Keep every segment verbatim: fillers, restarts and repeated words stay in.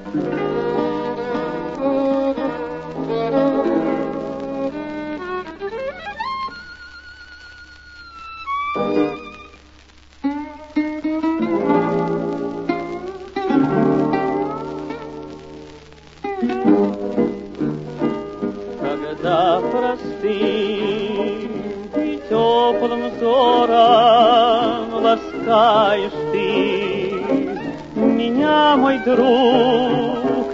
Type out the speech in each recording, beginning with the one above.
Когда простым и теплым взором ласкаешь ты меня, мой друг,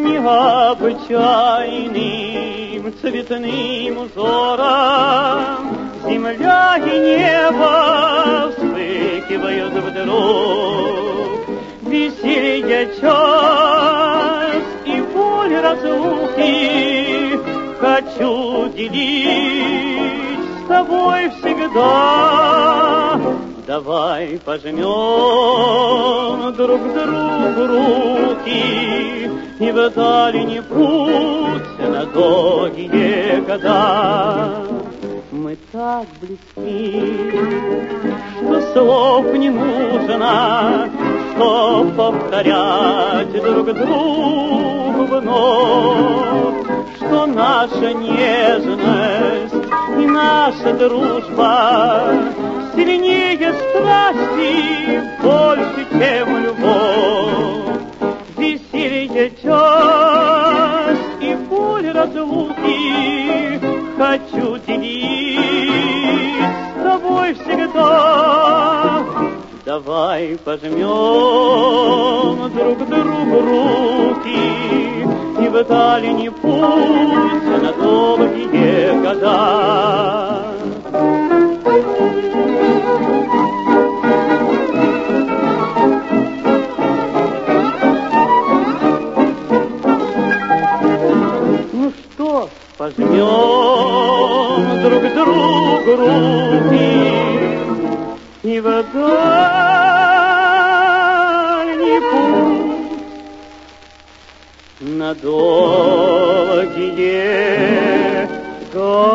необычайным цветным узором, земля и небо вспыхивают вдруг, веселье час и боль разлуки хочу делить с тобой всегда. Давай пожмем друг другу руки и в дальний путь на долгие года. Мы так близки, что слов не нужно, чтоб повторять друг другу вновь, что наша нежность и наша дружба сильнее страсти, больше, чем любовь. Веселье час и боль разлуки хочу делить с тобой всегда. Давай пожмем друг другу руки и в дальний путь на долгие года. Ну что, пожмем друг другу руки и в дальний путь на долгие года.